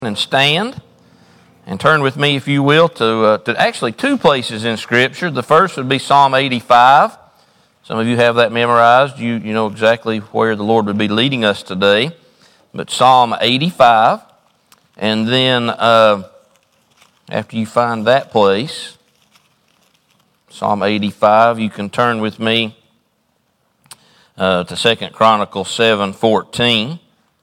And stand and turn with me, if you will, to actually two places in Scripture. The first would be Psalm 85. Some of you have that memorized. You know exactly where the Lord would be leading us today. But Psalm 85, and then after you find that place, Psalm 85, you can turn with me to 2 Chronicles 7:14.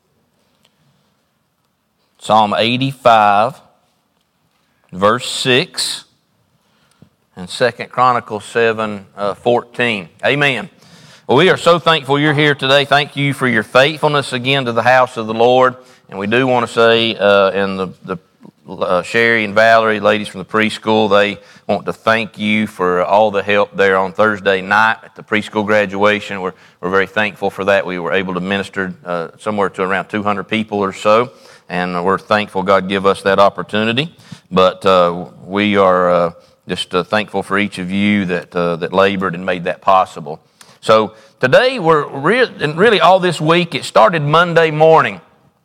Psalm 85, verse 6, and 2 Chronicles 7:14. Amen. Well, we are so thankful you're here today. Thank you for your faithfulness again to the house of the Lord. And we do want to say, and Sherry and Valerie, ladies from the preschool, they want to thank you for all the help there on Thursday night at the preschool graduation. We're very thankful for that. We were able to minister somewhere to around 200 people or so. And we're thankful God give us that opportunity. But we are just thankful for each of you that labored and made that possible. So today, and really all this week, it started Monday morning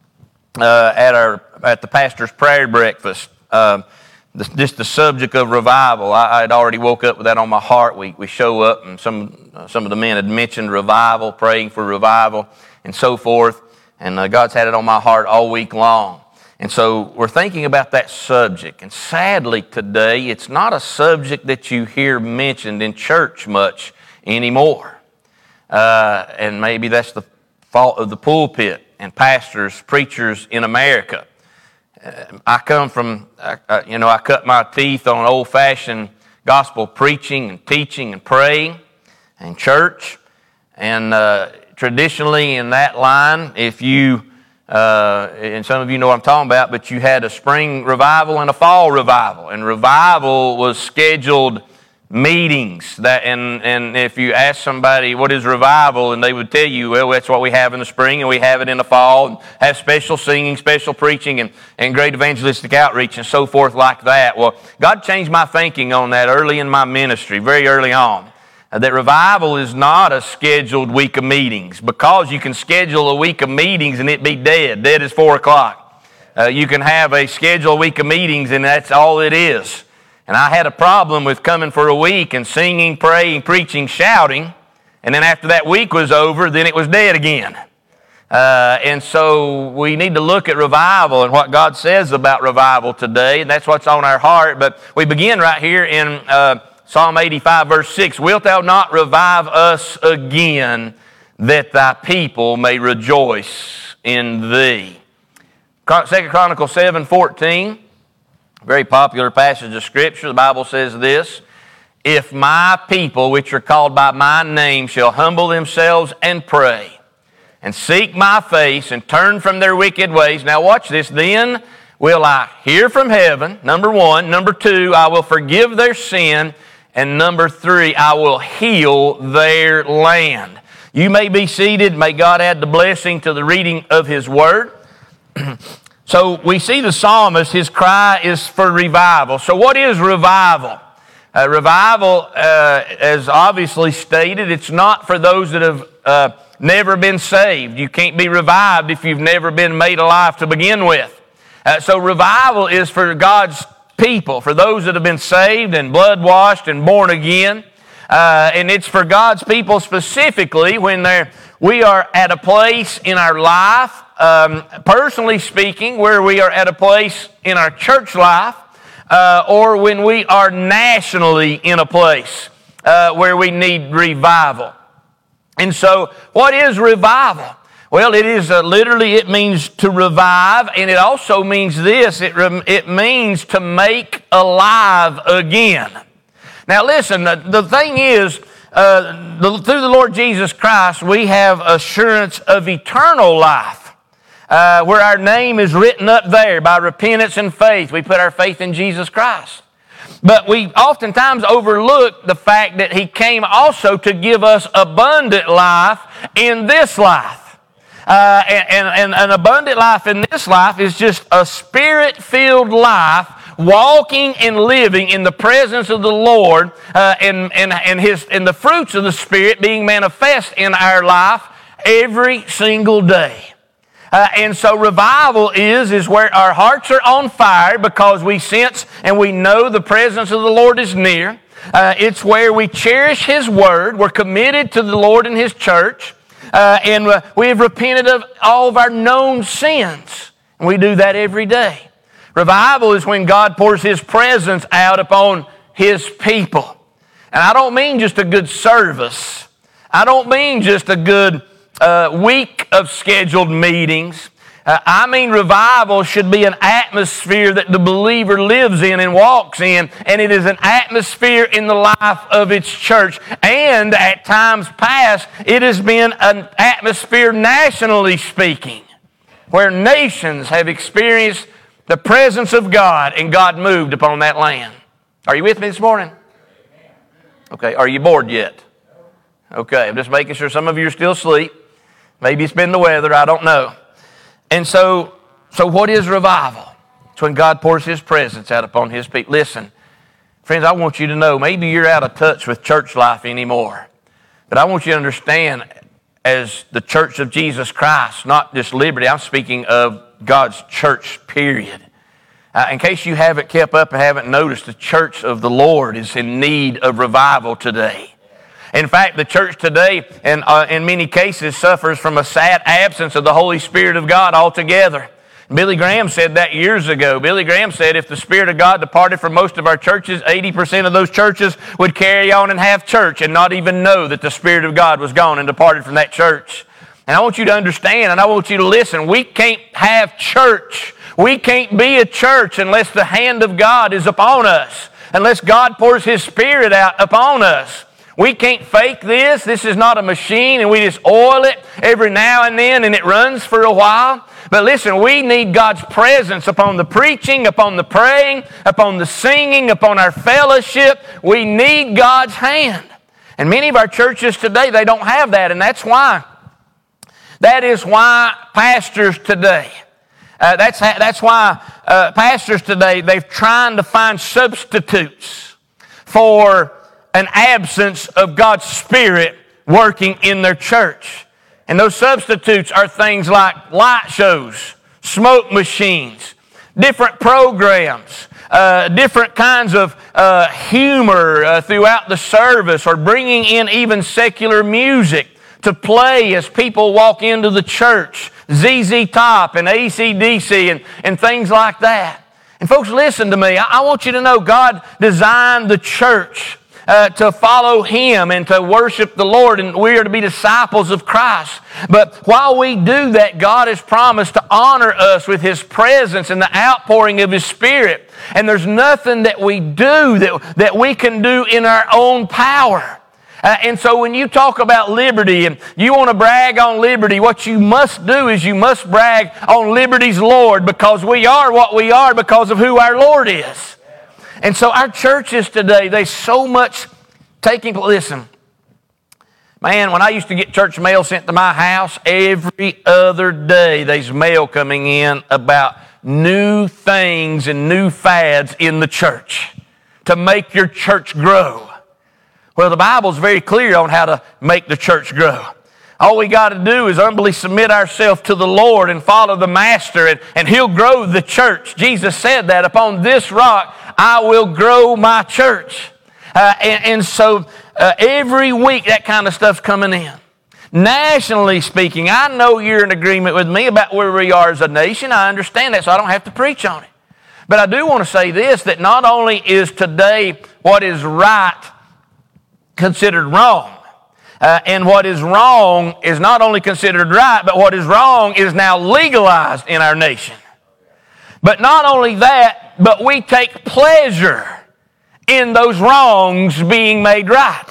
at the pastor's prayer breakfast. Just the subject of revival. I had already woke up with that on my heart. We show up, and some of the men had mentioned revival, praying for revival, and so forth. And God's had it on my heart all week long. And so we're thinking about that subject. And sadly today, it's not a subject that you hear mentioned in church much anymore. And maybe that's the fault of the pulpit and pastors, preachers in America. I come from, I cut my teeth on old-fashioned gospel preaching and teaching and praying and church. And traditionally in that line, if you, and some of you know what I'm talking about, but you had a spring revival and a fall revival. And revival was scheduled meetings. And if you ask somebody, what is revival? And they would tell you, well, that's what we have in the spring and we have it in the fall. And have special singing, special preaching, and great evangelistic outreach and so forth like that. Well, God changed my thinking on that early in my ministry, very early on. That revival is not a scheduled week of meetings, because you can schedule a week of meetings and it be dead. Dead is 4 o'clock. You can have a scheduled week of meetings and that's all it is. And I had a problem with coming for a week and singing, praying, preaching, shouting, and then after that week was over, then it was dead again. And so we need to look at revival and what God says about revival today, and that's what's on our heart. But we begin right here in Psalm 85, verse 6, "Wilt thou not revive us again, that thy people may rejoice in thee?" 2 Chronicles 7:14, very popular passage of Scripture. The Bible says this, "If my people, which are called by my name, shall humble themselves and pray, and seek my face, and turn from their wicked ways." Now watch this. "Then will I hear from heaven," number one. Number two, "I will forgive their sin. And number three, I will heal their land." You may be seated. May God add the blessing to the reading of His Word. So we see the psalmist, his cry is for revival. So what is revival? Revival, as obviously stated, it's not for those that have never been saved. You can't be revived if you've never been made alive to begin with. So revival is for God's people, for those that have been saved and blood-washed and born again. And it's for God's people specifically when we are at a place in our life, personally speaking, where we are at a place in our church life, or when we are nationally in a place where we need revival. And so, what is revival? Well, it is literally, it means to revive, and it also means this, it means to make alive again. Now listen, the thing is, through the Lord Jesus Christ, we have assurance of eternal life, where our name is written up there by repentance and faith. We put our faith in Jesus Christ. But we oftentimes overlook the fact that He came also to give us abundant life in this life. And an abundant life in this life is just a Spirit-filled life, walking and living in the presence of the Lord, and the fruits of the Spirit being manifest in our life every single day. And so revival is where our hearts are on fire because we sense and we know the presence of the Lord is near. It's where we cherish His Word. We're committed to the Lord and His church. And we have repented of all of our known sins. And we do that every day. Revival is when God pours His presence out upon His people. And I don't mean just a good service. I don't mean just a good week of scheduled meetings. I mean revival should be an atmosphere that the believer lives in and walks in, and it is an atmosphere in the life of its church. And at times past, it has been an atmosphere nationally speaking, where nations have experienced the presence of God and God moved upon that land. Are you with me this morning? Okay, are you bored yet? Okay, I'm just making sure some of you are still asleep. Maybe it's been the weather, I don't know. And so what is revival? It's when God pours His presence out upon His people. Listen, friends, I want you to know, maybe you're out of touch with church life anymore. But I want you to understand, as the church of Jesus Christ, not just Liberty, I'm speaking of God's church, period. In case you haven't kept up and haven't noticed, the church of the Lord is in need of revival today. In fact, the church today, in many cases, suffers from a sad absence of the Holy Spirit of God altogether. Billy Graham said that years ago. Billy Graham said if the Spirit of God departed from most of our churches, 80% of those churches would carry on and have church and not even know that the Spirit of God was gone and departed from that church. And I want you to understand, and I want you to listen, we can't have church. We can't be a church unless the hand of God is upon us, unless God pours His Spirit out upon us. We can't fake this. This is not a machine and we just oil it every now and then and it runs for a while. But listen, we need God's presence upon the preaching, upon the praying, upon the singing, upon our fellowship. We need God's hand. And many of our churches today, they don't have that, and that's why. That is why pastors today, that's why pastors today, they're trying to find substitutes for an absence of God's Spirit working in their church. And those substitutes are things like light shows, smoke machines, different programs, different kinds of humor throughout the service, or bringing in even secular music to play as people walk into the church, ZZ Top and AC/DC and things like that. And folks, listen to me. I want you to know God designed the church to follow Him and to worship the Lord, and we are to be disciples of Christ. But while we do that, God has promised to honor us with His presence and the outpouring of His Spirit. And there's nothing that we do that we can do in our own power. And so when you talk about liberty and you want to brag on liberty, what you must do is you must brag on liberty's Lord, because we are what we are because of who our Lord is. And so our churches today, they so much taking, listen, man, when I used to get church mail sent to my house, every other day there's mail coming in about new things and new fads in the church to make your church grow. Well, the Bible's very clear on how to make the church grow. All we got to do is humbly submit ourselves to the Lord and follow the Master, and He'll grow the church. Jesus said that, upon this rock I will grow my church. And so every week that kind of stuff's coming in. Nationally speaking, I know you're in agreement with me about where we are as a nation. I understand that, so I don't have to preach on it. But I do want to say this, that not only is today what is right considered wrong, and what is wrong is not only considered right, but what is wrong is now legalized in our nation. But not only that, but we take pleasure in those wrongs being made right.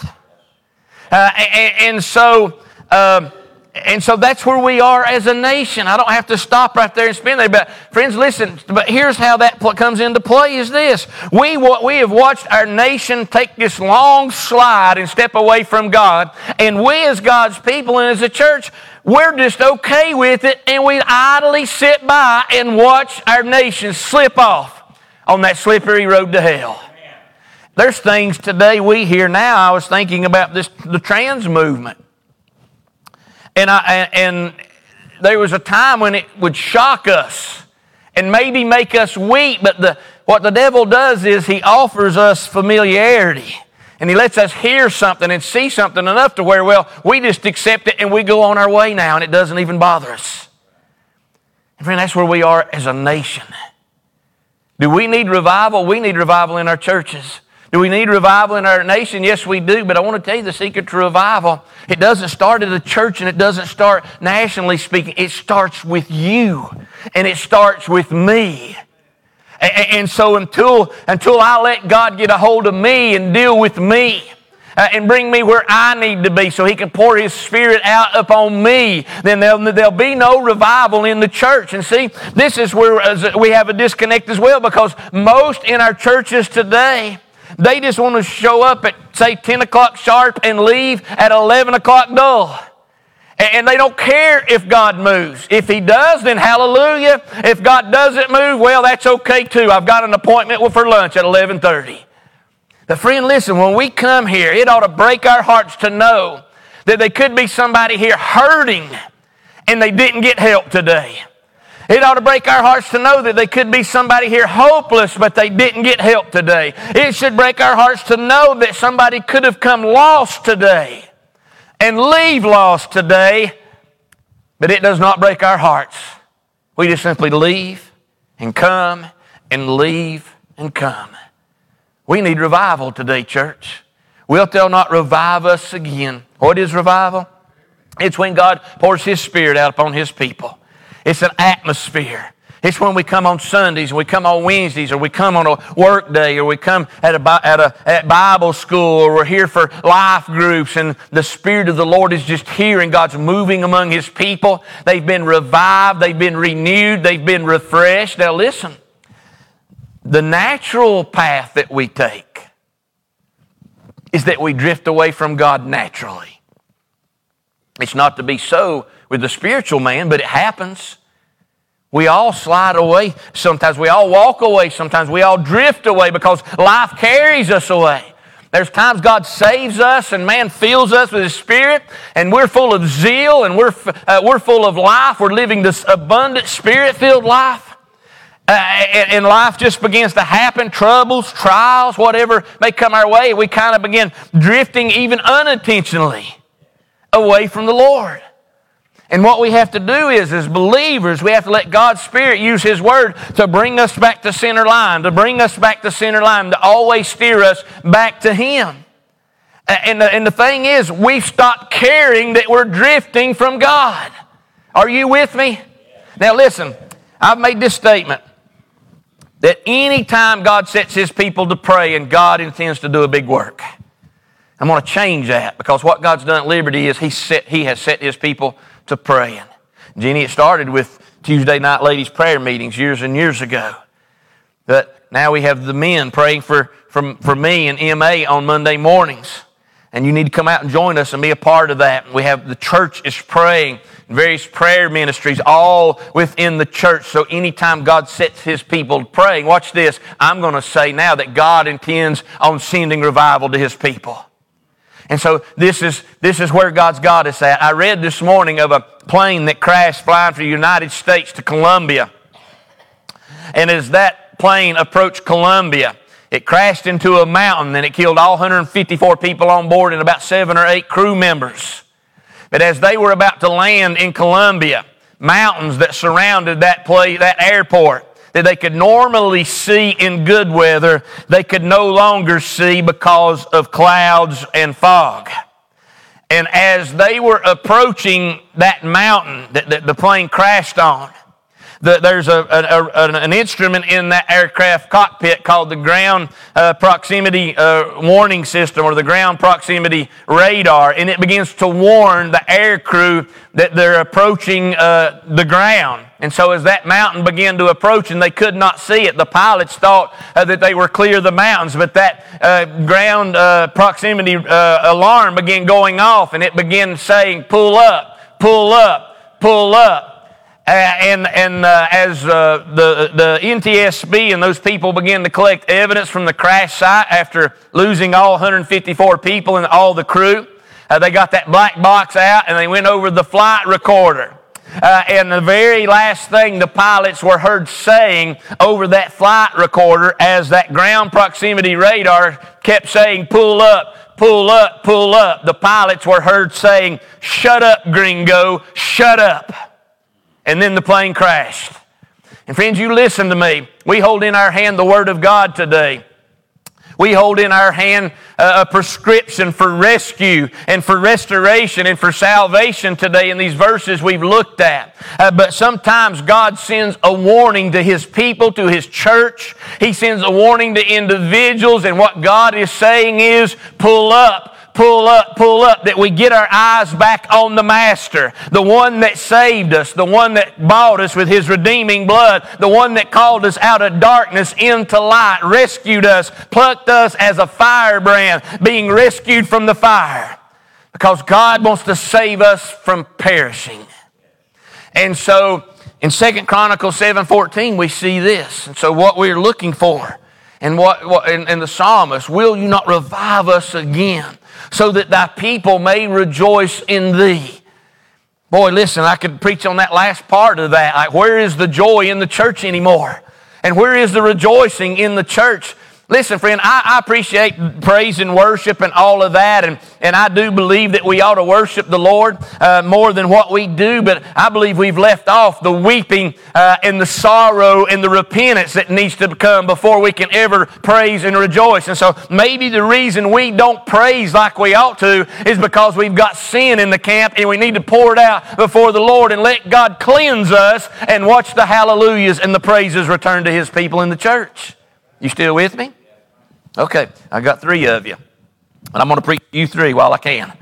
And so that's where we are as a nation. I don't have to stop right there and spin there. But friends, listen, but here's how that comes into play is this. We have watched our nation take this long slide and step away from God. And we as God's people and as a church, we're just okay with it. And we idly sit by and watch our nation slip off on that slippery road to hell. There's things today we hear now. I was thinking about the trans movement. And there was a time when it would shock us and maybe make us weak, but what the devil does is he offers us familiarity. And he lets us hear something and see something enough to where, well, we just accept it and we go on our way now and it doesn't even bother us. And friend, that's where we are as a nation. Do we need revival? We need revival in our churches. Do we need revival in our nation? Yes, we do. But I want to tell you the secret to revival. It doesn't start at a church and it doesn't start nationally speaking. It starts with you and it starts with me. And so until I let God get a hold of me and deal with me and bring me where I need to be so He can pour His Spirit out upon me, then there'll be no revival in the church. And see, this is where we have a disconnect as well, because most in our churches today, they just want to show up at, say, 10 o'clock sharp and leave at 11 o'clock dull. And they don't care if God moves. If He does, then hallelujah. If God doesn't move, well, that's okay too. I've got an appointment for lunch at 11:30. But friend, listen, when we come here, it ought to break our hearts to know that there could be somebody here hurting and they didn't get help today. It ought to break our hearts to know that there could be somebody here hopeless, but they didn't get help today. It should break our hearts to know that somebody could have come lost today and leave lost today, but it does not break our hearts. We just simply leave and come and leave and come. We need revival today, church. Wilt thou not revive us again? What is revival? It's when God pours His Spirit out upon His people. It's an atmosphere. It's when we come on Sundays, and we come on Wednesdays, or we come on a work day, or we come at Bible school, or we're here for life groups, and the Spirit of the Lord is just here, and God's moving among His people. They've been revived, they've been renewed, they've been refreshed. Now listen, the natural path that we take is that we drift away from God naturally. It's not to be so with the spiritual man, but it happens. We all slide away. Sometimes we all walk away. Sometimes we all drift away because life carries us away. There's times God saves us and man fills us with His Spirit, and we're full of zeal and we're full of life. We're living this abundant Spirit-filled life. And life just begins to happen. Troubles, trials, whatever may come our way. We kind of begin drifting even unintentionally away from the Lord. And what we have to do is, as believers, we have to let God's Spirit use His Word to bring us back to center line, to always steer us back to Him. And the thing is, we've stopped caring that we're drifting from God. Are you with me? Now listen, I've made this statement, that any time God sets His people to pray and God intends to do a big work, I'm going to change that, because what God's done at Liberty is He has set His people to praying. Jenny, it started with Tuesday night ladies' prayer meetings years and years ago. But now we have the men praying for me and MA on Monday mornings. And you need to come out and join us and be a part of that. We have the church is praying, various prayer ministries all within the church. So anytime God sets His people praying, watch this, I'm going to say now that God intends on sending revival to His people. And so this is where God's got us at. I read this morning of a plane that crashed flying from the United States to Colombia. And as that plane approached Colombia, it crashed into a mountain and it killed all 154 people on board and about 7 or 8 crew members. But as they were about to land in Colombia, mountains that surrounded that airport that they could normally see in good weather, they could no longer see because of clouds and fog. And as they were approaching that mountain that the plane crashed on, there's an instrument in that aircraft cockpit called the ground proximity warning system, or the ground proximity radar, and it begins to warn the air crew that they're approaching the ground. And so as that mountain began to approach and they could not see it, the pilots thought that they were clear of the mountains, but that ground proximity alarm began going off, and it began saying, pull up, pull up, pull up. As the NTSB and those people began to collect evidence from the crash site after losing all 154 people and all the crew, they got that black box out and they went over the flight recorder. And the very last thing the pilots were heard saying over that flight recorder as that ground proximity radar kept saying, pull up, pull up, pull up. The pilots were heard saying, shut up, gringo, shut up. And then the plane crashed. And friends, you listen to me. We hold in our hand the Word of God today. We hold in our hand a prescription for rescue and for restoration and for salvation today in these verses we've looked at. But sometimes God sends a warning to His people, to His church. He sends a warning to individuals, and what God is saying is, pull up. Pull up, pull up, that we get our eyes back on the Master, the one that saved us, the one that bought us with His redeeming blood, the one that called us out of darkness into light, rescued us, plucked us as a firebrand, being rescued from the fire. Because God wants to save us from perishing. And so in 2 Chronicles 7:14 we see this. And so what we're looking for, and the psalmist, will you not revive us again, so that thy people may rejoice in thee. Boy, listen, I could preach on that last part of that. Like, where is the joy in the church anymore? And where is the rejoicing in the church? Listen, friend, I appreciate praise and worship and all of that, and I do believe that we ought to worship the Lord more than what we do, but I believe we've left off the weeping and the sorrow and the repentance that needs to come before we can ever praise and rejoice. And so maybe the reason we don't praise like we ought to is because we've got sin in the camp, and we need to pour it out before the Lord and let God cleanse us and watch the hallelujahs and the praises return to His people in the church. You still with me? Okay, I got 3 of you, and I'm going to preach you 3 while I can.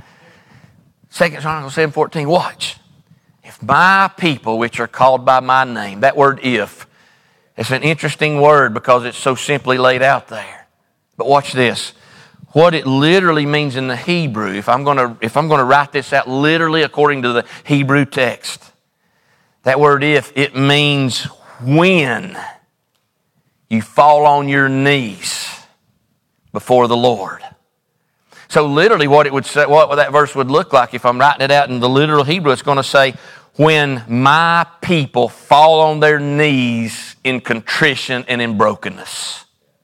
2 Chronicles 7:14, watch. If my people which are called by my name, that word if, it's an interesting word because it's so simply laid out there. But watch this. What it literally means in the Hebrew, if I'm going to write this out literally according to the Hebrew text, that word if, it means when you fall on your knees before the Lord. So literally what it would say, what that verse would look like, if I'm writing it out in the literal Hebrew, it's going to say, when my people fall on their knees in contrition and in brokenness.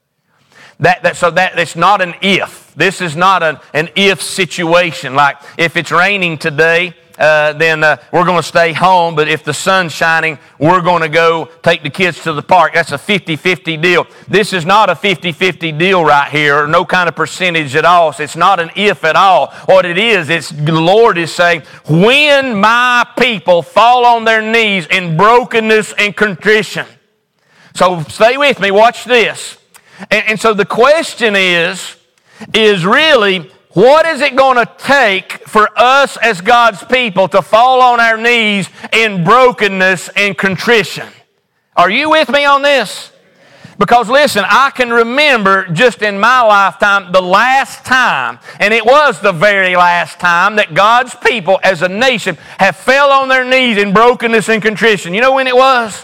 So it's not an if. This is not an if situation. Like if it's raining today, then we're going to stay home, but if the sun's shining, we're going to go take the kids to the park. That's a 50-50 deal. This is not a 50-50 deal right here, or no kind of percentage at all. So it's not an if at all. What it is, it's the Lord is saying, when my people fall on their knees in brokenness and contrition. So stay with me, watch this. And so the question is really, what is it going to take for us as God's people to fall on our knees in brokenness and contrition? Are you with me on this? Because listen, I can remember just in my lifetime the last time, and it was the very last time, that God's people as a nation have fell on their knees in brokenness and contrition. You know when it was?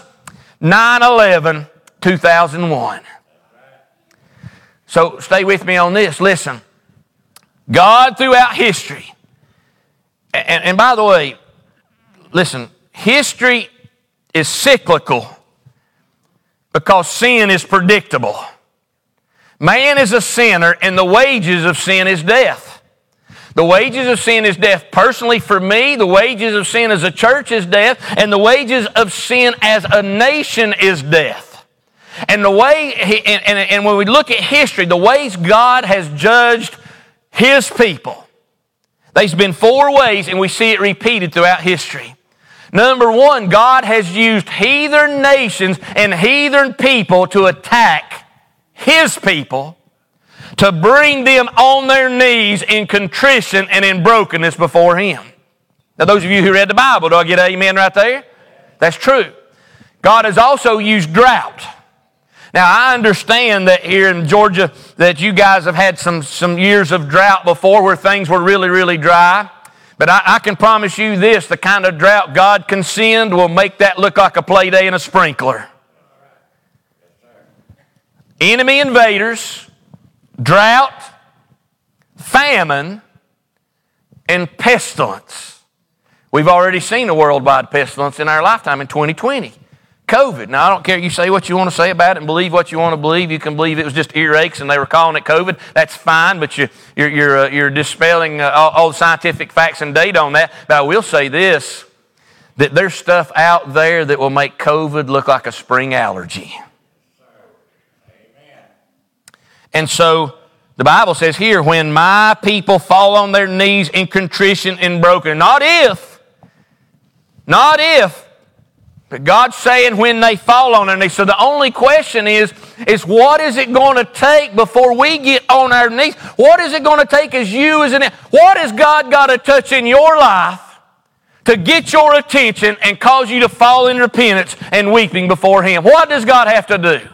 9/11/2001. So stay with me on this. Listen. God throughout history, and by the way, listen, history is cyclical because sin is predictable. Man is a sinner, and the wages of sin is death. The wages of sin is death. Personally for me, the wages of sin as a church is death, and the wages of sin as a nation is death. And when we look at history, the ways God has judged His people, there's been 4 ways, and we see it repeated throughout history. Number 1, God has used heathen nations and heathen people to attack His people, to bring them on their knees in contrition and in brokenness before Him. Now, those of you who read the Bible, do I get an amen right there? That's true. God has also used drought. Now, I understand that here in Georgia that you guys have had some years of drought before where things were really, really dry. But I can promise you this, the kind of drought God can send will make that look like a play day and a sprinkler. Enemy invaders, drought, famine, and pestilence We've already seen a worldwide pestilence in our lifetime in 2020. COVID. Now, I don't care. You say what you want to say about it and believe what you want to believe. You can believe it was just earaches and they were calling it COVID. That's fine, but you're dispelling all the scientific facts and data on that. But I will say this, that there's stuff out there that will make COVID look like a spring allergy. And so the Bible says here, when my people fall on their knees in contrition and broken. Not if. But God's saying when they fall on their knees. So the only question is what is it going to take before we get on our knees? What is it going to take as what has God got to touch in your life to get your attention and cause you to fall in repentance and weeping before Him? What does God have to do?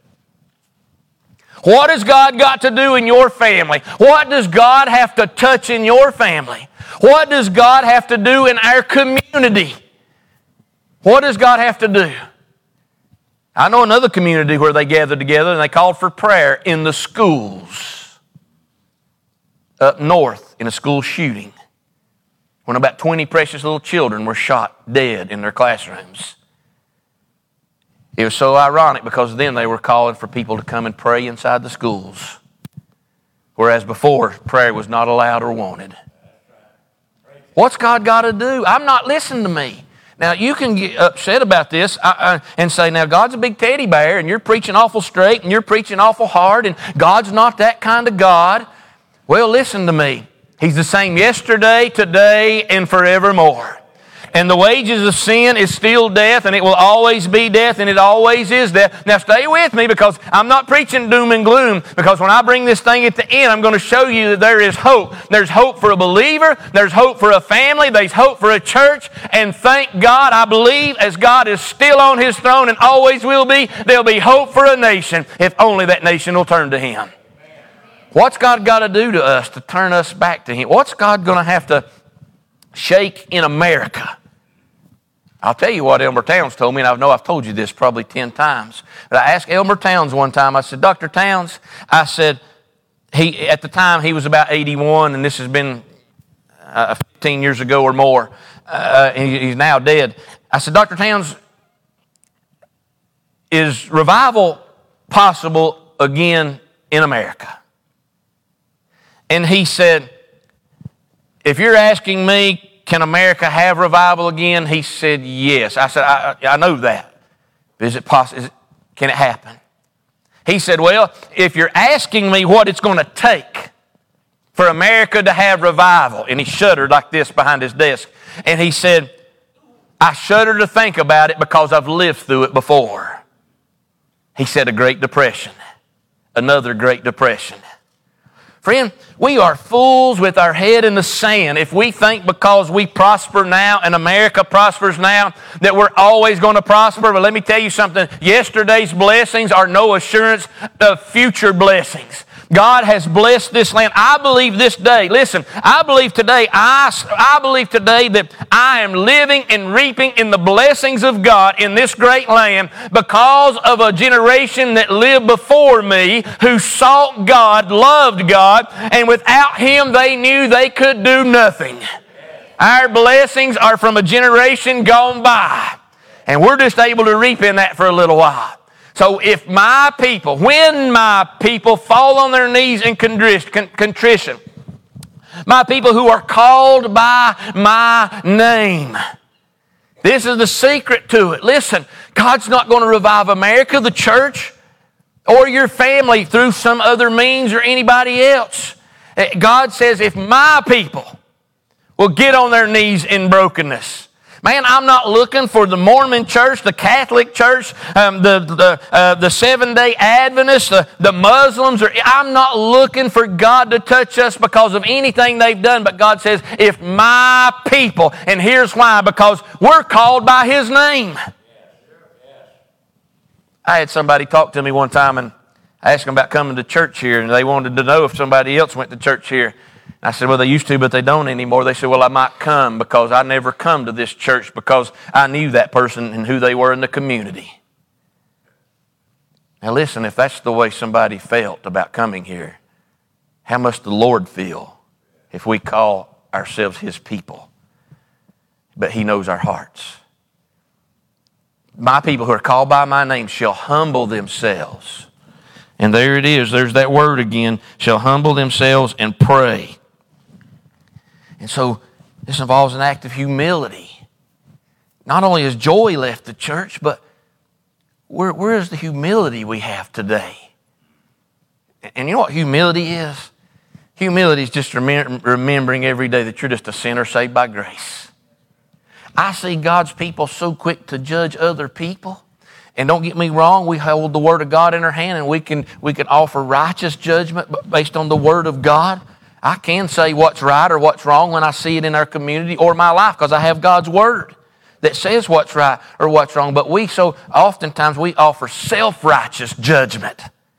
What has God got to do in your family? What does God have to touch in your family? What does God have to do in our community? What does God have to do? I know another community where they gathered together and they called for prayer in the schools up north in a school shooting when about 20 precious little children were shot dead in their classrooms. It was so ironic because then they were calling for people to come and pray inside the schools, whereas before prayer was not allowed or wanted. What's God got to do? I'm not listening to me. Now, you can get upset about this and say, now, God's a big teddy bear, and you're preaching awful straight, and you're preaching awful hard, and God's not that kind of God. Well, listen to me. He's the same yesterday, today, and forevermore. And the wages of sin is still death, and it will always be death, and it always is death. Now stay with me because I'm not preaching doom and gloom, because when I bring this thing at the end, I'm going to show you that there is hope. There's hope for a believer. There's hope for a family. There's hope for a church. And thank God, I believe, as God is still on His throne and always will be, there'll be hope for a nation if only that nation will turn to Him. What's God got to do to us to turn us back to Him? What's God going to have to shake in America? I'll tell you what Elmer Towns told me, and I know I've told you this probably 10 times. But I asked Elmer Towns one time, I said, Dr. Towns, I said, at the time he was about 81, and this has been 15 years ago or more. He's now dead. I said, Dr. Towns, is revival possible again in America? And he said, if you're asking me, can America have revival again? He said, yes. I said, I know that. But is it possible? Can it happen? He said, well, if you're asking me what it's going to take for America to have revival, and he shuddered like this behind his desk, and he said, I shudder to think about it because I've lived through it before. He said, a Great Depression, another Great Depression. Friend, we are fools with our head in the sand if we think because we prosper now and America prospers now that we're always going to prosper. But let me tell you something. Yesterday's blessings are no assurance of future blessings. God has blessed this land. I believe this day, listen, I believe today that I am living and reaping in the blessings of God in this great land because of a generation that lived before me who sought God, loved God, and without Him they knew they could do nothing. Our blessings are from a generation gone by, and we're just able to reap in that for a little while. So if my people, when my people fall on their knees in contrition, my people who are called by my name, this is the secret to it. Listen, God's not going to revive America, the church, or your family through some other means or anybody else. God says if my people will get on their knees in brokenness. Man, I'm not looking for the Mormon church, the Catholic church, the Seventh-day Adventists, the Muslims. I'm not looking for God to touch us because of anything they've done. But God says, if my people, and here's why, because we're called by His name. I had somebody talk to me one time, and I asked them about coming to church here, and they wanted to know if somebody else went to church here. I said, well, they used to, but they don't anymore. They said, well, I might come because I never come to this church because I knew that person and who they were in the community. Now listen, if that's the way somebody felt about coming here, how must the Lord feel if we call ourselves His people? but He knows our hearts. My people who are called by my name shall humble themselves. And there it is. There's that word again. Shall humble themselves and pray. And so this involves an act of humility. Not only has joy left the church, but where is the humility we have today? And you know what humility is? Humility is just remembering every day that you're just a sinner saved by grace. I see God's people so quick to judge other people. And don't get me wrong, we hold the Word of God in our hand and we can offer righteous judgment based on the Word of God. I can say what's right or what's wrong when I see it in our community or my life because I have God's Word that says what's right or what's wrong. But oftentimes we offer self-righteous judgment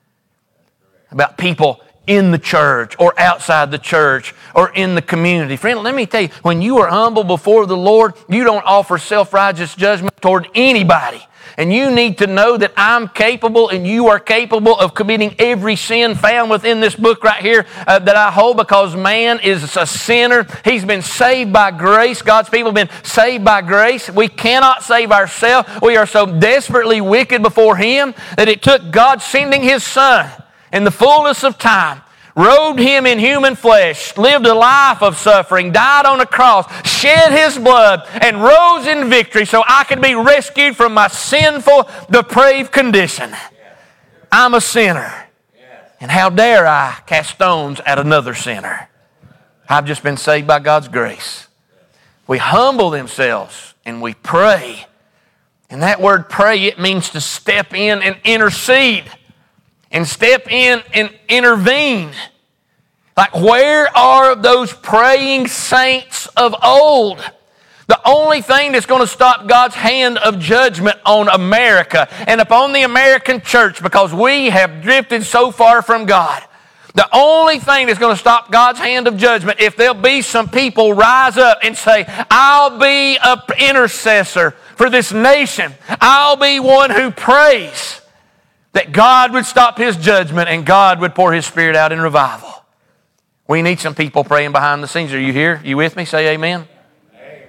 about people in the church or outside the church or in the community. Friend, let me tell you, when you are humble before the Lord, you don't offer self-righteous judgment toward anybody. And you need to know that I'm capable and you are capable of committing every sin found within this book right here that I hold, because man is a sinner. He's been saved by grace. God's people have been saved by grace. We cannot save ourselves. We are so desperately wicked before Him that it took God sending His Son in the fullness of time, robed Him in human flesh, lived a life of suffering, died on a cross, shed His blood, and rose in victory so I could be rescued from my sinful, depraved condition. I'm a sinner. And how dare I cast stones at another sinner? I've just been saved by God's grace. We humble themselves and we pray. And that word pray, it means to step in and intercede. And step in and intervene. Like, where are those praying saints of old? The only thing that's going to stop God's hand of judgment on America and upon the American church, because we have drifted so far from God, the only thing that's going to stop God's hand of judgment, if there'll be some people rise up and say, I'll be an intercessor for this nation. I'll be one who prays, that God would stop His judgment and God would pour His Spirit out in revival. We need some people praying behind the scenes. Are you here? You with me? Say amen. Amen.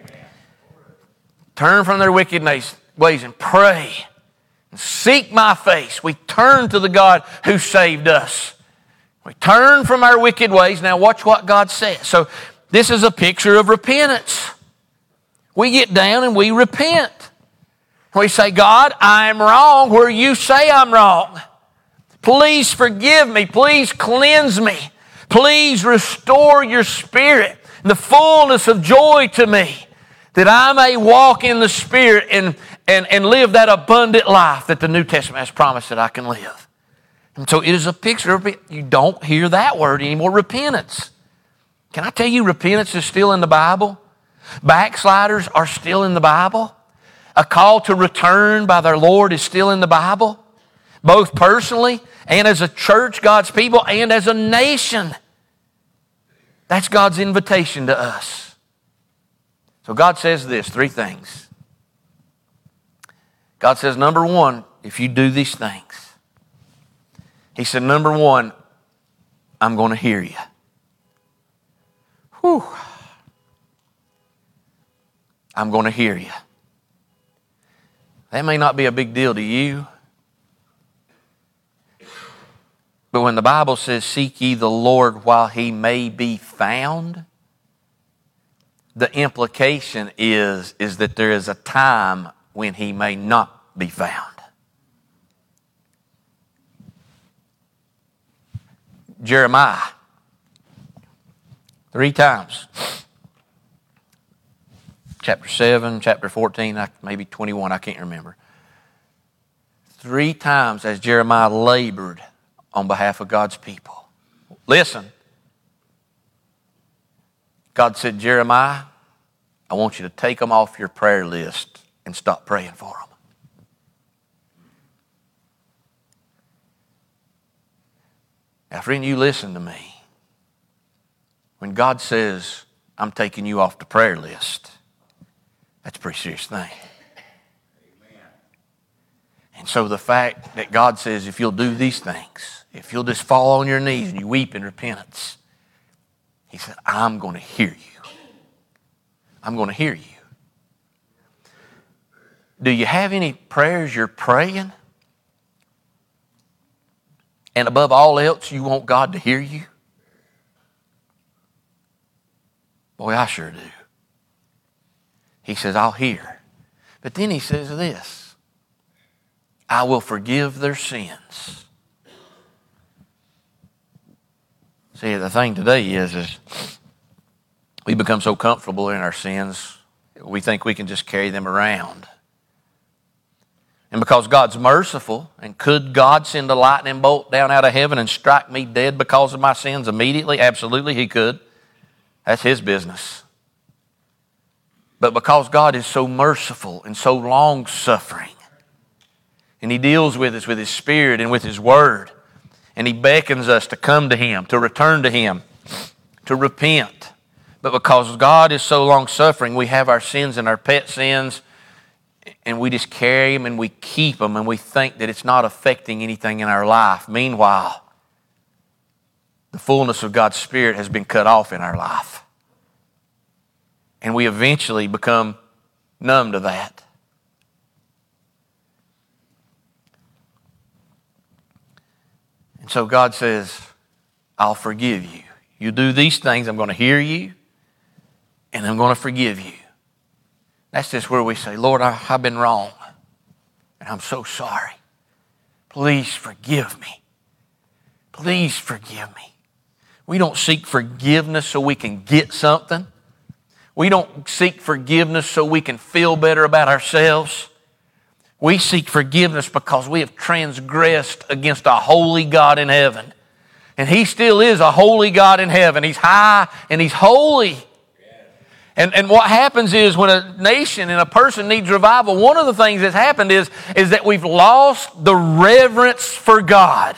Turn from their wicked ways and pray. And seek my face. We turn to the God who saved us. We turn from our wicked ways. Now watch what God says. So this is a picture of repentance. We get down and we repent. We say, God, I'm wrong where you say I'm wrong. Please forgive me. Please cleanse me. Please restore your Spirit and the fullness of joy to me, that I may walk in the Spirit and live that abundant life that the New Testament has promised that I can live. And so it is a picture of it. You don't hear that word anymore, repentance. Can I tell you, repentance is still in the Bible? Backsliders are still in the Bible. A call to return by their Lord is still in the Bible, both personally and as a church, God's people, and as a nation. That's God's invitation to us. So God says this, 3 things. God says, number 1, if you do these things. He said, number 1, I'm going to hear you. Whew. I'm going to hear you. That may not be a big deal to you. But when the Bible says, seek ye the Lord while He may be found, the implication is that there is a time when He may not be found. Jeremiah, 3 times. Chapter 7, chapter 14, maybe 21, I can't remember. 3 times as Jeremiah labored on behalf of God's people. Listen. God said, Jeremiah, I want you to take them off your prayer list and stop praying for them. Now, friend, you listen to me. When God says, I'm taking you off the prayer list, that's a pretty serious thing. Amen. And so the fact that God says, if you'll do these things, if you'll just fall on your knees and you weep in repentance, He said, I'm going to hear you. I'm going to hear you. Do you have any prayers you're praying? And above all else, you want God to hear you? Boy, I sure do. He says, I'll hear. But then he says this, I will forgive their sins. See, the thing today is we become so comfortable in our sins, we think we can just carry them around. And because God's merciful, and could God send a lightning bolt down out of heaven and strike me dead because of my sins immediately? Absolutely, He could. That's His business. But because God is so merciful and so long-suffering, and He deals with us with His Spirit and with His Word, and He beckons us to come to Him, to return to Him, to repent. But because God is so long-suffering, we have our sins and our pet sins, and we just carry them and we keep them, and we think that it's not affecting anything in our life. Meanwhile, the fullness of God's Spirit has been cut off in our life. And we eventually become numb to that. And so God says, I'll forgive you. You do these things, I'm going to hear you, and I'm going to forgive you. That's just where we say, Lord, I've been wrong, and I'm so sorry. Please forgive me. Please forgive me. We don't seek forgiveness so we can get something. We don't seek forgiveness so we can feel better about ourselves. We seek forgiveness because we have transgressed against a holy God in heaven. And He still is a holy God in heaven. He's high and He's holy. And what happens is when a nation and a person needs revival, one of the things that's happened is that we've lost the reverence for God.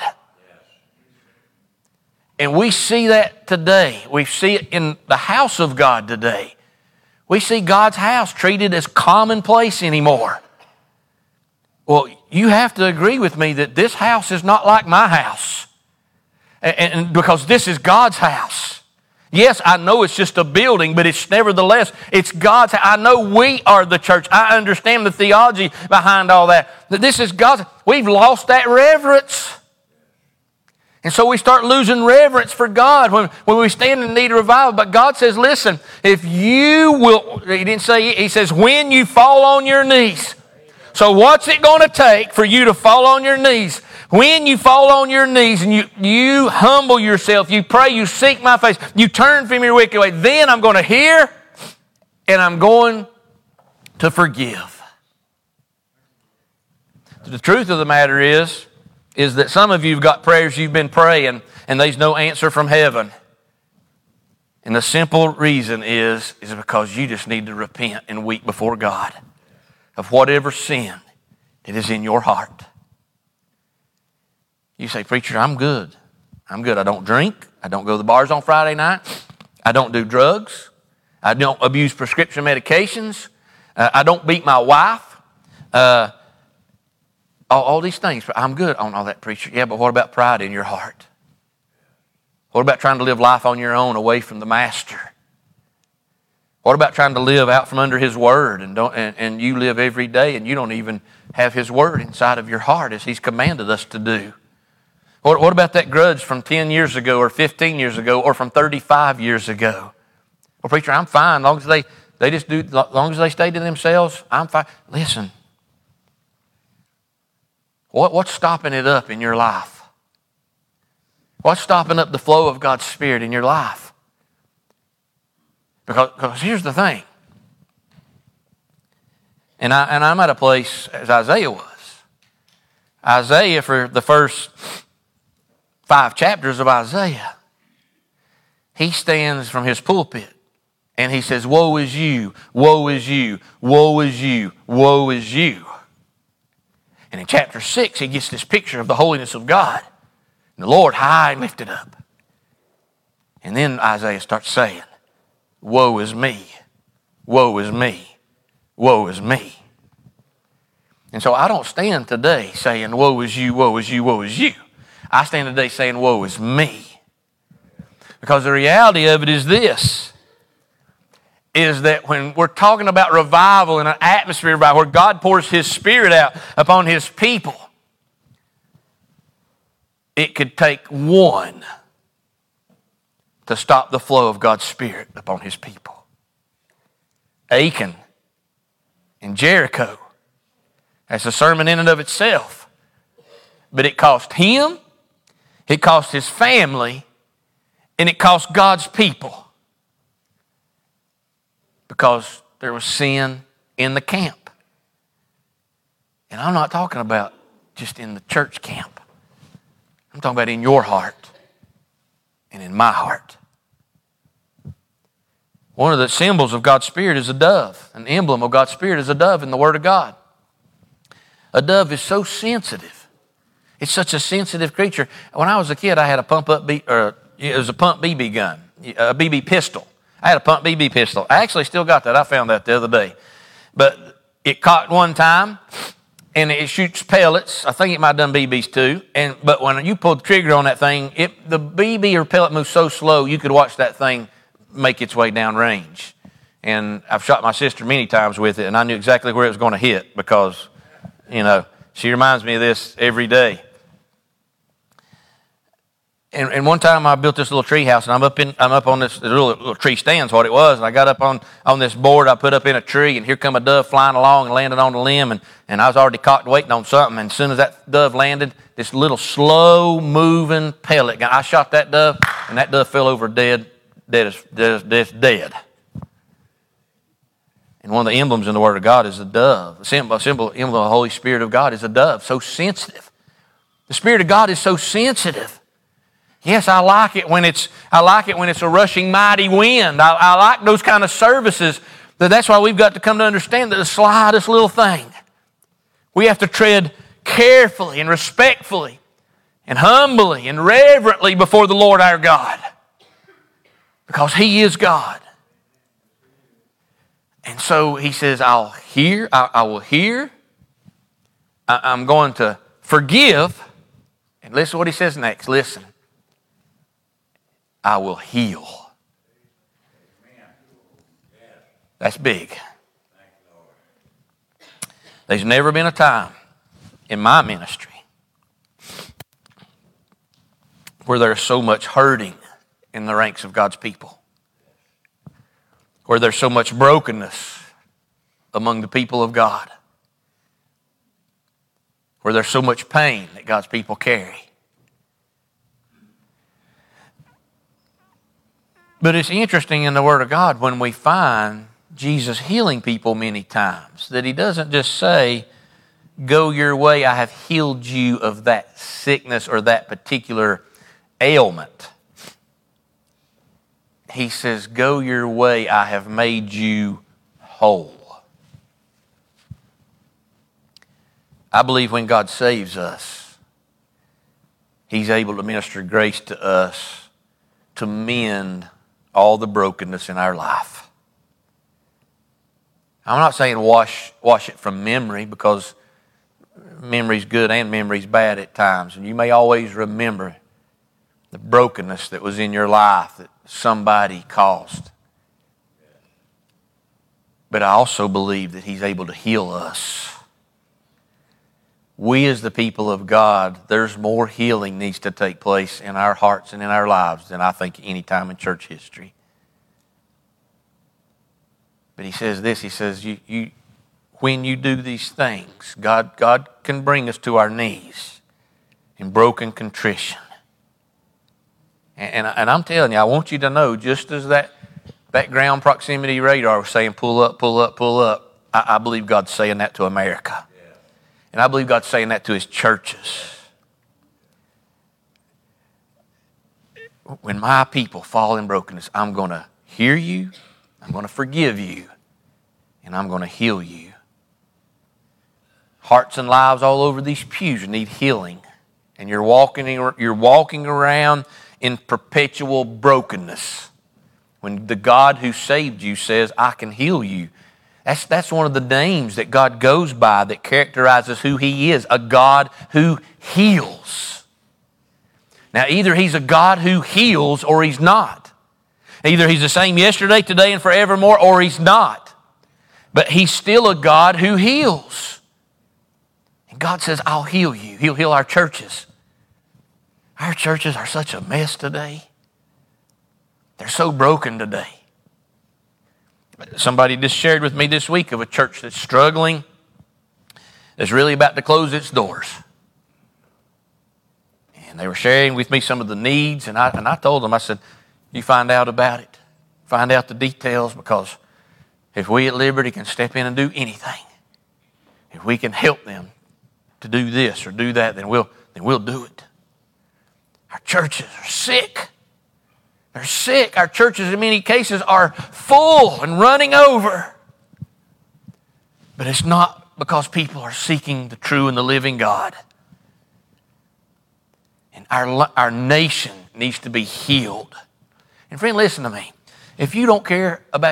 And we see that today. We see it in the house of God today. We see God's house treated as commonplace anymore. Well, you have to agree with me that this house is not like my house. And because this is God's house. Yes, I know it's just a building, but it's nevertheless, it's God's house. I know we are the church. I understand the theology behind all that. That this is God's. We've lost that reverence. And so we start losing reverence for God when we stand in need of revival. But God says, listen, if you will, He didn't say, He says, when you fall on your knees. So what's it going to take for you to fall on your knees? When you fall on your knees and you humble yourself, you pray, you seek my face, you turn from your wicked way, then I'm going to hear and I'm going to forgive. The truth of the matter is that some of you have got prayers you've been praying and there's no answer from heaven. And the simple reason is because you just need to repent and weep before God of whatever sin that is in your heart. You say, preacher, I'm good. I'm good. I don't drink. I don't go to the bars on Friday night. I don't do drugs. I don't abuse prescription medications. I don't beat my wife. All these things. I'm good on all that, preacher. Yeah, but what about pride in your heart? What about trying to live life on your own away from the Master? What about trying to live out from under His Word and you live every day and you don't even have His Word inside of your heart as He's commanded us to do? What about that grudge from 10 years ago or 15 years ago or from 35 years ago? Well, preacher, I'm fine. As long as as long as they stay to themselves, I'm fine. Listen. What's stopping it up in your life? What's stopping up the flow of God's Spirit in your life? Because here's the thing. And I'm at a place as Isaiah was. Isaiah, for the first 5 chapters of Isaiah, he stands from his pulpit and he says, woe is you, woe is you, woe is you, woe is you. And in chapter 6, he gets this picture of the holiness of God. And the Lord high and lifted up. And then Isaiah starts saying, woe is me, woe is me, woe is me. And so I don't stand today saying, woe is you, woe is you, woe is you. I stand today saying, woe is me. Because the reality of it is this, is that when we're talking about revival and an atmosphere of revival, where God pours His Spirit out upon His people, it could take one to stop the flow of God's Spirit upon His people. Achan and Jericho, that's a sermon in and of itself. But it cost him, it cost his family, and it cost God's people. Because there was sin in the camp. And I'm not talking about just in the church camp. I'm talking about in your heart and in my heart. One of the symbols of God's Spirit is a dove. An emblem of God's Spirit is a dove in the Word of God. A dove is so sensitive. It's such a sensitive creature. When I was a kid, I had a it was a pump BB gun, a BB pistol. I had a pump BB pistol. I actually still got that. I found that the other day. But it cocked one time, and it shoots pellets. I think it might have done BBs too. But when you pull the trigger on that thing, the BB or pellet moves so slow, you could watch that thing make its way down range. And I've shot my sister many times with it, and I knew exactly where it was going to hit because, she reminds me of this every day. And one time I built this little tree house, and I'm up on this little tree stand's what it was, and I got up on this board I put up in a tree, and here come a dove flying along and landed on the limb, and I was already cocked waiting on something, and as soon as that dove landed, this little slow-moving pellet gun, I shot that dove, and that dove fell over dead. And one of the emblems in the Word of God is a dove. A symbol emblem of the Holy Spirit of God is a dove, so sensitive. The Spirit of God is so sensitive. Yes, I like it when it's a rushing mighty wind. I like those kind of services. That's why we've got to come to understand that the slightest little thing, we have to tread carefully and respectfully and humbly and reverently before the Lord our God. Because He is God. And so He says, I will hear. I'm going to forgive. And listen to what He says next. Listen. I will heal. That's big. There's never been a time in my ministry where there's so much hurting in the ranks of God's people, where there's so much brokenness among the people of God, where there's so much pain that God's people carry. But it's interesting in the Word of God when we find Jesus healing people many times, that He doesn't just say, go your way, I have healed you of that sickness or that particular ailment. He says, go your way, I have made you whole. I believe when God saves us, He's able to minister grace to us to mend all the brokenness in our life. I'm not saying wash it from memory, because memory's good and memory's bad at times. And you may always remember the brokenness that was in your life that somebody caused. But I also believe that He's able to heal us. We as the people of God, there's more healing needs to take place in our hearts and in our lives than I think any time in church history. But He says this, He says, when you do these things, God can bring us to our knees in broken contrition. And I'm telling you, I want you to know, just as that ground proximity radar was saying, pull up, pull up, pull up, I believe God's saying that to America. And I believe God's saying that to His churches. When my people fall in brokenness, I'm going to hear you, I'm going to forgive you, and I'm going to heal you. Hearts and lives all over these pews need healing. And you're walking around in perpetual brokenness. When the God who saved you says, I can heal you. That's one of the names that God goes by that characterizes who He is, a God who heals. Now, either He's a God who heals or He's not. Either He's the same yesterday, today, and forevermore, or He's not. But He's still a God who heals. And God says, I'll heal you. He'll heal our churches. Our churches are such a mess today. They're so broken today. Somebody just shared with me this week of a church that's struggling, that's really about to close its doors. And they were sharing with me some of the needs, and I told them, I said, you find out about it. Find out the details, because if we at Liberty can step in and do anything, if we can help them to do this or do that, then we'll do it. Our churches are sick. They're sick. Our churches in many cases are full and running over. But it's not because people are seeking the true and the living God. And our nation needs to be healed. And friend, listen to me. If you don't care about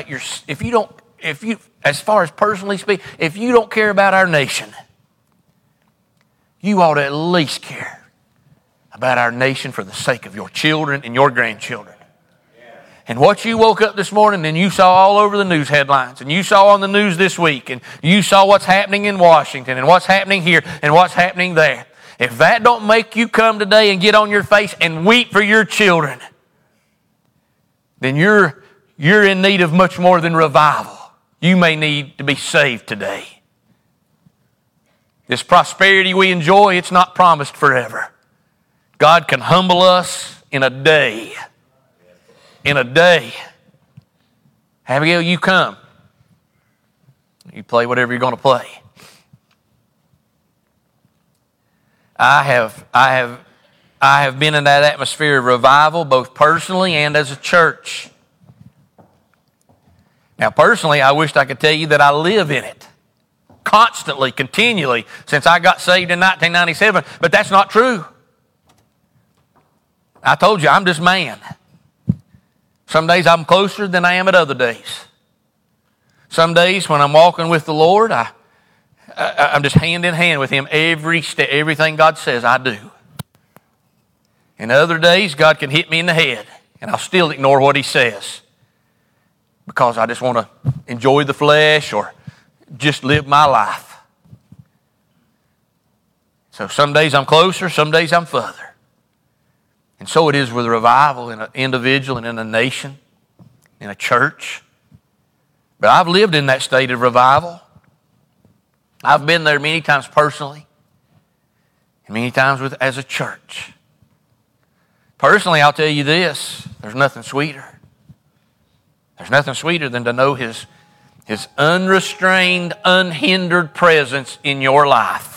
as far as personally speaking, if you don't care about our nation, you ought to at least care about our nation for the sake of your children and your grandchildren. And what you woke up this morning and you saw all over the news headlines, and you saw on the news this week, and you saw what's happening in Washington and what's happening here and what's happening there, if that don't make you come today and get on your face and weep for your children, then you're in need of much more than revival. You may need to be saved today. This prosperity we enjoy, it's not promised forever. God can humble us in a day. In a day. Abigail, you come. You play whatever you're going to play. I have been in that atmosphere of revival, both personally and as a church. Now, personally, I wished I could tell you that I live in it constantly, continually, since I got saved in 1997, but that's not true. I told you, I'm just man. Some days I'm closer than I am at other days. Some days when I'm walking with the Lord, I'm just hand in hand with Him every step, everything God says I do. And other days, God can hit me in the head, and I'll still ignore what He says because I just want to enjoy the flesh or just live my life. So some days I'm closer, some days I'm further. And so it is with revival in an individual and in a nation, in a church. But I've lived in that state of revival. I've been there many times personally and many times as a church. Personally, I'll tell you this, there's nothing sweeter. There's nothing sweeter than to know His unrestrained, unhindered presence in your life.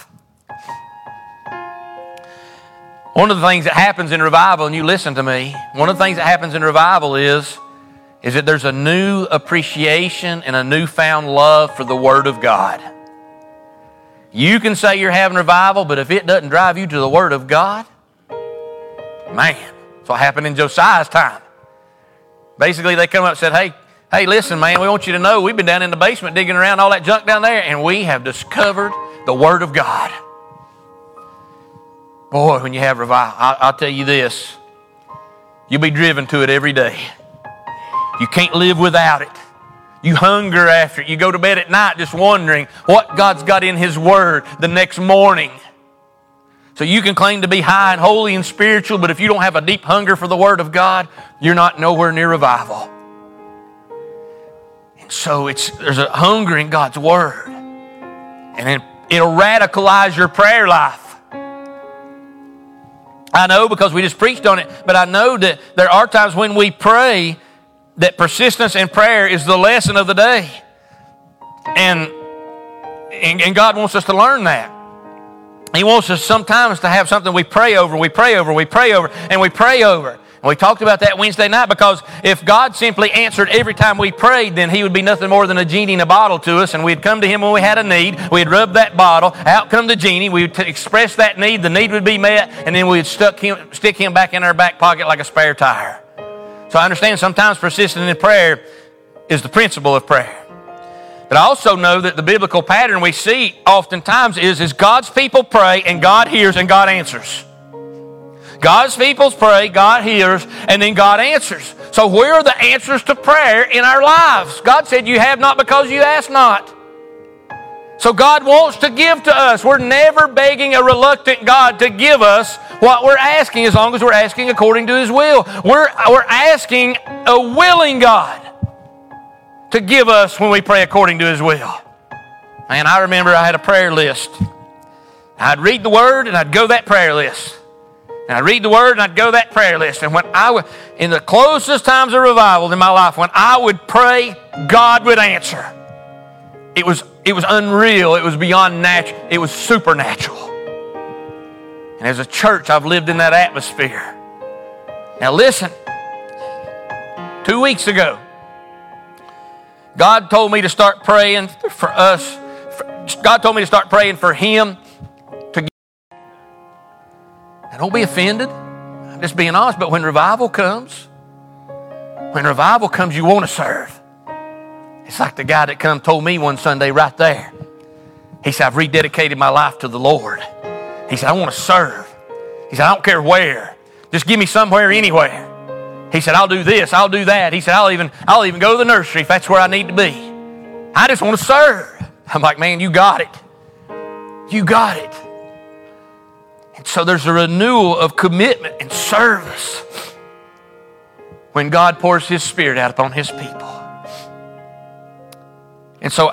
One of the things that happens in revival, and you listen to me, one of the things that happens in revival is that there's a new appreciation and a newfound love for the Word of God. You can say you're having revival, but if it doesn't drive you to the Word of God, man, that's what happened in Josiah's time. Basically, they come up and said, hey, listen, man, we want you to know we've been down in the basement digging around all that junk down there, and we have discovered the Word of God. Boy, when you have revival, I'll tell you this, you'll be driven to it every day. You can't live without it. You hunger after it. You go to bed at night just wondering what God's got in His Word the next morning. So you can claim to be high and holy and spiritual, but if you don't have a deep hunger for the Word of God, you're not nowhere near revival. And so there's a hunger in God's Word. And then it'll radicalize your prayer life. I know because we just preached on it, but I know that there are times when we pray that persistence in prayer is the lesson of the day. And God wants us to learn that. He wants us sometimes to have something we pray over, and we pray over. And we talked about that Wednesday night, because if God simply answered every time we prayed, then He would be nothing more than a genie in a bottle to us, and we'd come to Him when we had a need. We'd rub that bottle, out come the genie, we would express that need, the need would be met, and then we'd stick Him back in our back pocket like a spare tire. So I understand sometimes persistent in prayer is the principle of prayer. But I also know that the biblical pattern we see oftentimes is God's people pray and God hears and God answers. God's people pray, God hears, and then God answers. So where are the answers to prayer in our lives? God said, you have not because you ask not. So God wants to give to us. We're never begging a reluctant God to give us what we're asking, as long as we're asking according to His will. We're asking a willing God to give us when we pray according to His will. Man, I remember I had a prayer list. I'd read the Word and I'd go that prayer list. And I'd read the Word and I'd go that prayer list. And when I would, in the closest times of revival in my life, when I would pray, God would answer. It was unreal. It was beyond natural. It was supernatural. And as a church, I've lived in that atmosphere. Now listen, 2 weeks ago, God told me to start praying for us. God told me to start praying for Him to give. Now don't be offended. I'm just being honest. But when revival comes, you want to serve. It's like the guy that told me one Sunday right there. He said, I've rededicated my life to the Lord. He said, I want to serve. He said, I don't care where. Just give me somewhere, anywhere. He said, I'll do this, I'll do that. He said, I'll even go to the nursery if that's where I need to be. I just want to serve. I'm like, man, you got it. You got it. And so there's a renewal of commitment and service when God pours His Spirit out upon His people. And so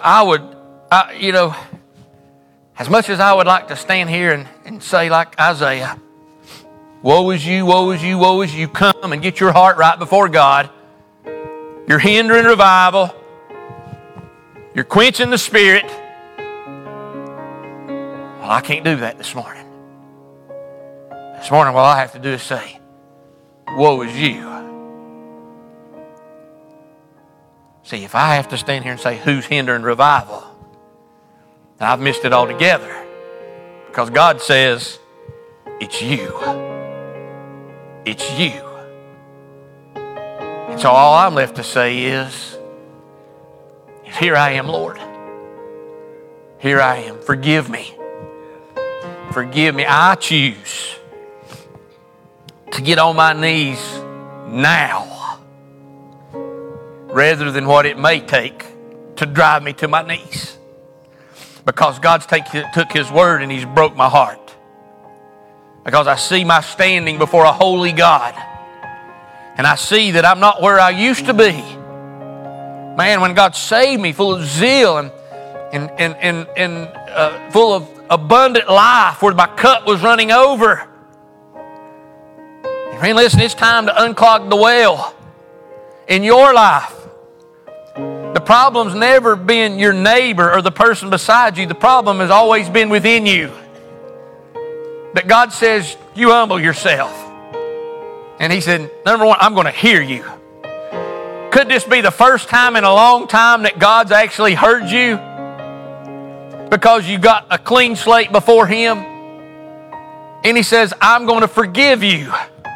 as much as I would like to stand here and say like Isaiah, woe is you, woe is you, woe is you, come and get your heart right before God. You're hindering revival. You're quenching the Spirit. Well, I can't do that this morning. This morning, all I have to do is say, woe is you. See, if I have to stand here and say, who's hindering revival, then I've missed it altogether. Because God says, it's you. It's you. And so all I'm left to say is here I am, Lord. Here I am. Forgive me. Forgive me. I choose to get on my knees now, rather than what it may take to drive me to my knees. Because God's took His word and He's broke my heart. Because I see my standing before a holy God. And I see that I'm not where I used to be. Man, when God saved me full of zeal and full of abundant life, where my cup was running over. And man, listen, it's time to unclog the well in your life. The problem's never been your neighbor or the person beside you. The problem has always been within you. That God says, you humble yourself. And He said, number one, I'm going to hear you. Could this be the first time in a long time that God's actually heard you? Because you got a clean slate before Him. And He says, I'm going to forgive you.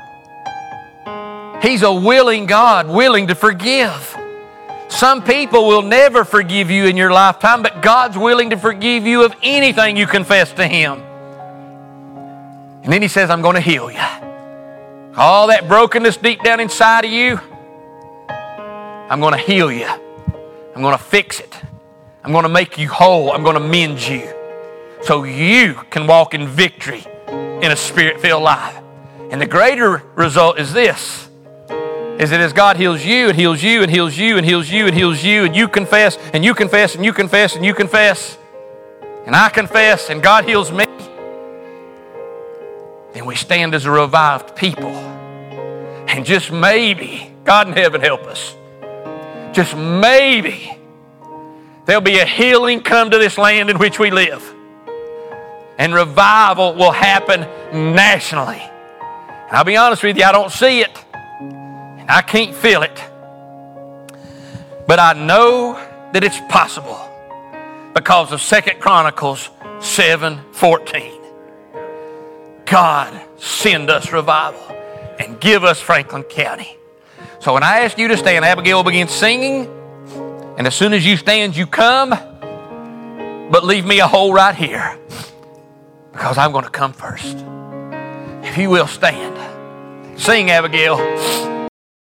He's a willing God, willing to forgive. Some people will never forgive you in your lifetime, but God's willing to forgive you of anything you confess to Him. And then He says, I'm going to heal you. All that brokenness deep down inside of you, I'm going to heal you. I'm going to fix it. I'm going to make you whole. I'm going to mend you so you can walk in victory in a Spirit-filled life. And the greater result is this. Is that as God heals you and heals you and heals you and heals you and heals you, and you confess and you confess and you confess and you confess, and I confess and God heals me, then we stand as a revived people. And just maybe, God in heaven help us, just maybe there'll be a healing come to this land in which we live. And revival will happen nationally. And I'll be honest with you, I don't see it. I can't feel it. But I know that it's possible because of 2 Chronicles 7:14. God, send us revival and give us Franklin County. So when I ask you to stand, Abigail begins singing. And as soon as you stand, you come. But leave me a hole right here, because I'm going to come first. If you will stand. Sing, Abigail.